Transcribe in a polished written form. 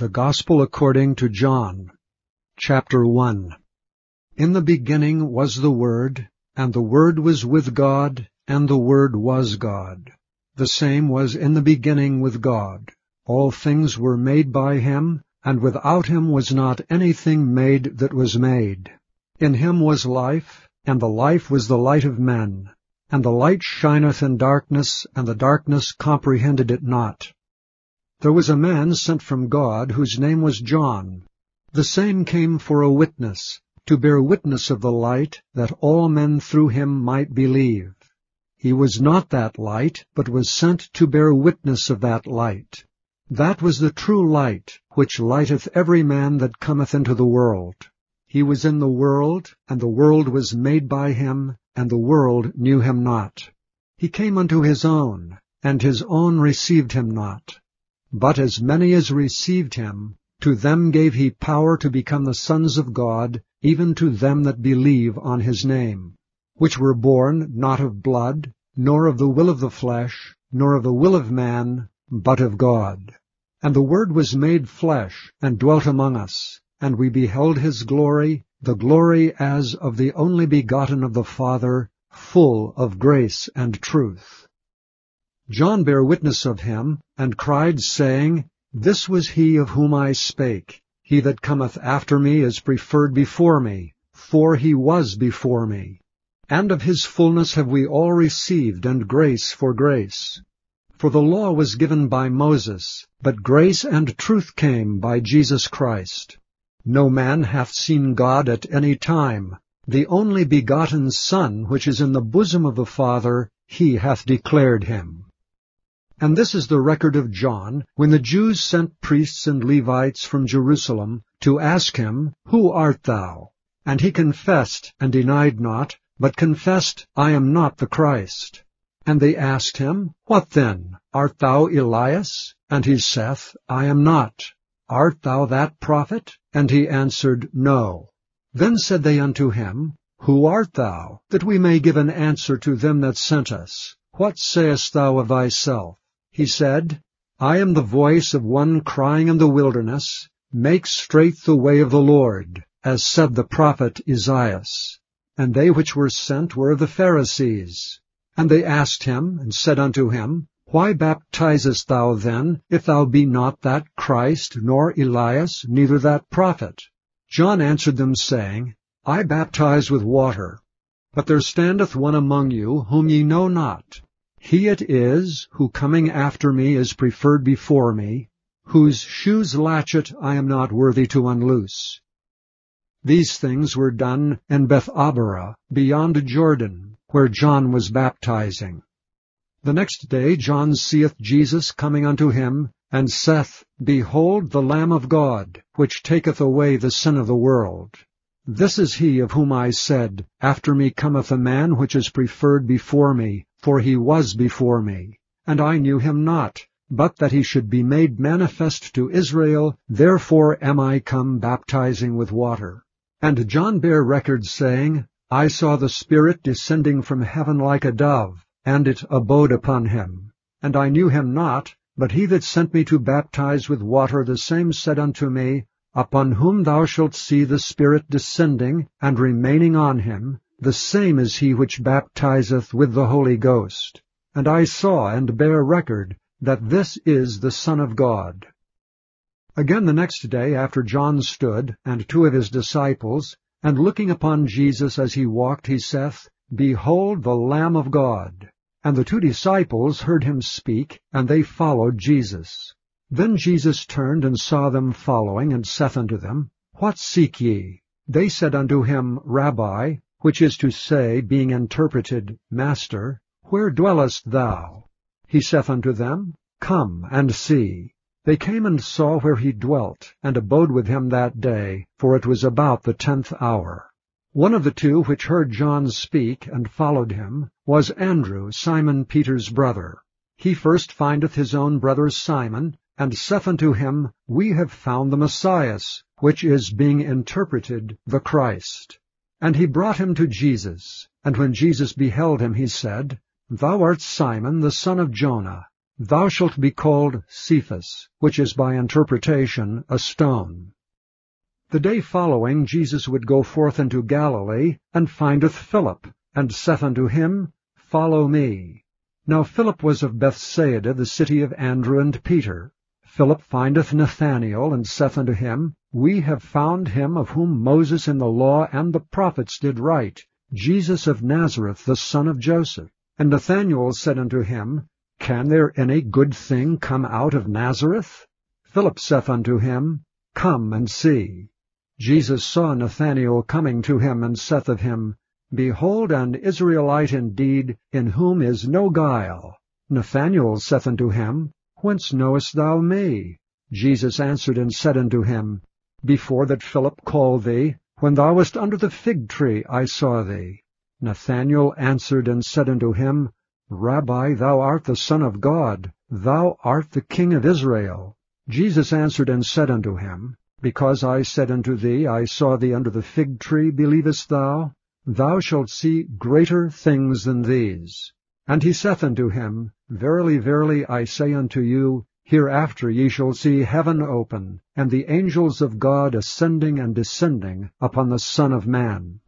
The Gospel according to John, Chapter 1. In the beginning was the Word, and the Word was with God, and the Word was God. The same was in the beginning with God. All things were made by him, and without him was not anything made that was made. In him was life, and the life was the light of men. And the light shineth in darkness, and the darkness comprehended it not. There was a man sent from God, whose name was John. The same came for a witness, to bear witness of the light, that all men through him might believe. He was not that light, but was sent to bear witness of that light. That was the true light, which lighteth every man that cometh into the world. He was in the world, and the world was made by him, and the world knew him not. He came unto his own, and his own received him not. But as many as received him, to them gave he power to become the sons of God, even to them that believe on his name, which were born not of blood, nor of the will of the flesh, nor of the will of man, but of God. And the Word was made flesh, and dwelt among us, and we beheld his glory, the glory as of the only begotten of the Father, full of grace and truth. John bare witness of him, and cried, saying, This was he of whom I spake. He that cometh after me is preferred before me, for he was before me. And of his fullness have we all received, and grace for grace. For the law was given by Moses, but grace and truth came by Jesus Christ. No man hath seen God at any time. The only begotten Son, which is in the bosom of the Father, he hath declared him. And this is the record of John, when the Jews sent priests and Levites from Jerusalem to ask him, Who art thou? And he confessed, and denied not, but confessed, I am not the Christ. And they asked him, What then? Art thou Elias? And he saith, I am not. Art thou that prophet? And he answered, No. Then said they unto him, Who art thou? That we may give an answer to them that sent us. What sayest thou of thyself? He said, I am the voice of one crying in the wilderness, Make straight the way of the Lord, as said the prophet Esaias. And they which were sent were of the Pharisees. And they asked him, and said unto him, Why baptizest thou then, if thou be not that Christ, nor Elias, neither that prophet? John answered them, saying, I baptize with water, but there standeth one among you, whom ye know not. He it is, who coming after me is preferred before me, whose shoes latchet I am not worthy to unloose. These things were done in Bethabara, beyond Jordan, where John was baptizing. The next day John seeth Jesus coming unto him, and saith, Behold the Lamb of God, which taketh away the sin of the world. This is he of whom I said, After me cometh a man which is preferred before me, for he was before me. And I knew him not, but that he should be made manifest to Israel, therefore am I come baptizing with water. And John bare record, saying, I saw the Spirit descending from heaven like a dove, and it abode upon him. And I knew him not, but he that sent me to baptize with water, the same said unto me, Upon whom thou shalt see the Spirit descending, and remaining on him, the same is he which baptizeth with the Holy Ghost. And I saw and bare record that this is the Son of God. Again the next day after John stood, and two of his disciples, and looking upon Jesus as he walked, he saith, Behold the Lamb of God. And the two disciples heard him speak, and they followed Jesus. Then Jesus turned and saw them following, and saith unto them, What seek ye? They said unto him, Rabbi, which is to say, being interpreted, Master, where dwellest thou? He saith unto them, Come and see. They came and saw where he dwelt, and abode with him that day, for it was about the 10th hour. One of the two which heard John speak, and followed him, was Andrew, Simon Peter's brother. He first findeth his own brother Simon, and saith unto him, We have found the Messiah, which is, being interpreted, the Christ. And he brought him to Jesus. And when Jesus beheld him, he said, Thou art Simon, the son of Jonah. Thou shalt be called Cephas, which is by interpretation a stone. The day following Jesus would go forth into Galilee, and findeth Philip, and saith unto him, Follow me. Now Philip was of Bethsaida, the city of Andrew and Peter. Philip findeth Nathanael, and saith unto him, We have found him of whom Moses in the law and the prophets did write, Jesus of Nazareth, the son of Joseph. And Nathanael said unto him, Can there any good thing come out of Nazareth? Philip saith unto him, Come and see. Jesus saw Nathanael coming to him, and saith of him, Behold an Israelite indeed, in whom is no guile. Nathanael saith unto him, Whence knowest thou me? Jesus answered and said unto him, Before that Philip called thee, when thou wast under the fig tree, I saw thee. Nathanael answered and said unto him, Rabbi, thou art the Son of God, thou art the King of Israel. Jesus answered and said unto him, Because I said unto thee, I saw thee under the fig tree, believest thou? Thou shalt see greater things than these. And he saith unto him, Verily, verily, I say unto you, hereafter ye shall see heaven open, and the angels of God ascending and descending upon the Son of Man.